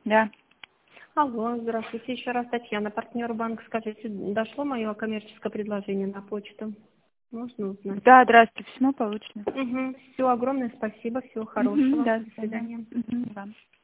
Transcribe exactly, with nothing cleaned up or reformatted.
Да. Алло, здравствуйте, еще раз Татьяна, партнер банка. Скажите, дошло мое коммерческое предложение на почту? Можно узнать? Да, здравствуйте, письмо получено. Угу. Все, огромное спасибо, всего Мгм, хорошего. да, До свидания. Мгм, да.